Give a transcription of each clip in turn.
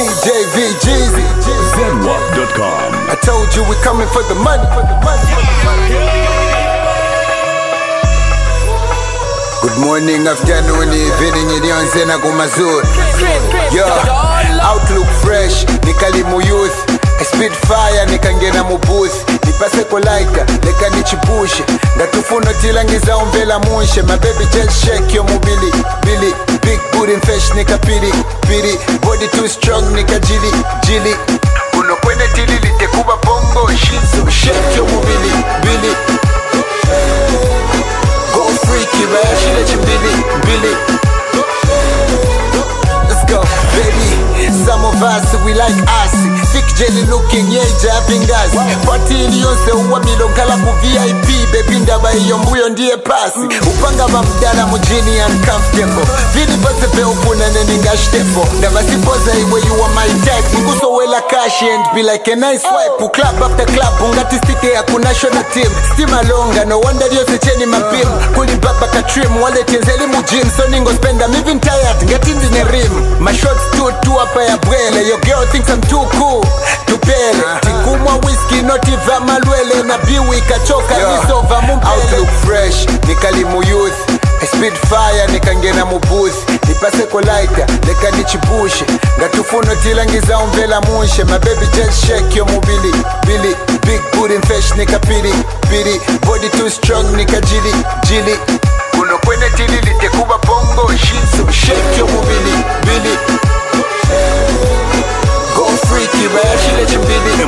DJ VGZ, ZWAP.com. I told you we coming for the money. Good morning, afternoon, evening, ilionze na kumazuri. Outlook fresh, nikalimu youth. I spit fire, nikangena mubooth. Nipase kolaita, leka nichipushe. Ngatufuno tilangiza umbela munshe. My baby just shake your mobili, Billy. Big booty and fresh, nika piri, piri. Body too strong, nika jili, jili. Uno kwene tilili, tekuba bongo, shizu. Shake your mobili, Billy. Go freaky, man, she let you Billy. Let's go, baby. Some of us, we like assy. Thick jelly looking, yeah, jabbing us. Party iliyonse uwa milongala ku VIP. Baby ndaba iyo mbuyo ndiye pasi. Upanga mamdala mujini uncomfortable. Vini base pe upuna neninga shtefo. Ndaba sipoza iwe you are my type. Nguso wela cash and be like a nice wipe. Club after club, ungati stike ya ku national team. Steam alonga, no wonder yose cheni mapim. Kuli baba katrim, wale tenzeli mujim. So ningo spend, I'm even tired, ngati ndine rim. My shots too hapa ya bwele. Your girl thinks I'm too cool. Tupele, tikumwa whisky, notiva malwele. Na biwi kachoka, nisova mumpele. Outlook fresh, nikalimu youth. I spit fire, nikangena mubooth. Nipase kolaita, leka nichipushe. Ngatufuno tilangiza umbela munshe. My baby just shake your mobili, Billy. Big booty and fresh, nika piri, piri. Body too strong, nika jili, jili. Uno kwene tilili, tekuba bongo, shizu. Shake your mobili, Billy. Go freaky, man, she let you Billy.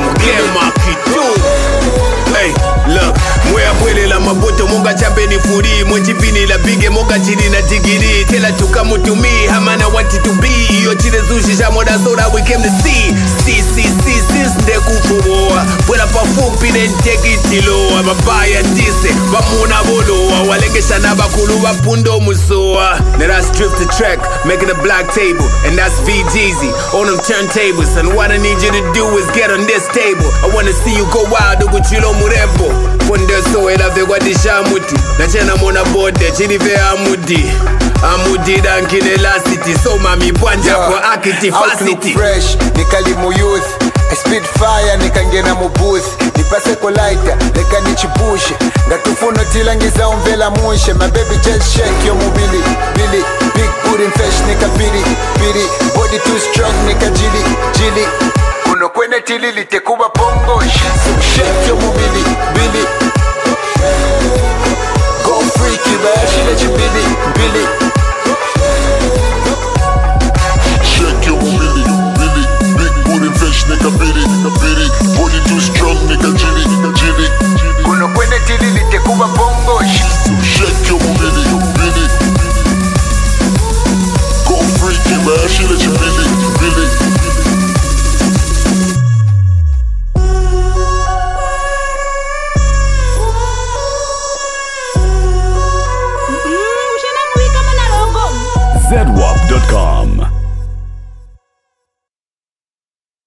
Hey, look, mwea pwele la maboto monga chambe ni furi. Mwenjipini la bige monga chini na tigiri. Tela tuka to me, hamana want it to be. Iyo chile sushi shamoda soda we came to see. Sis ndeku kuboa. Pwela pa fupi then take it tiloa. Babaya tise, bamuna boloa. Walengesha na bakulu wapundo musoa. Now that's strip the track, making a black table. And that's VGZ on them turntables. And what I need you to do is get on this table. I wanna see you go wild, ukuchilo murebo. Funde so elave kwa dishamuti. Na chena mona bode, chinive Amudi dankine la city. So mami bwanja kwa akiti facility. Outlook fresh, nikalimu youth. I spit fire, nikangena mubooth. Nipase kolaita, leka nichipushe. Ngatufuno tilangiza umbela munshe. My baby just shake your mobili, Billy. Big booty and fresh, nika piri, piri. Body too strong, nika jili, jili. Uno kwene tilili, tekuba bongo, shizu. Shake your mobili, Billy. Go freaky, man, she let you Billy. Shake your mobili, Billy. Big booty fresh, nigga piri. Body too strong, nigga jilly. Uno kwene tilili, tekuba bongo, shizu. Shake your mobili, Billy. Go freaky, man, she let you Billy. ZWAP.com.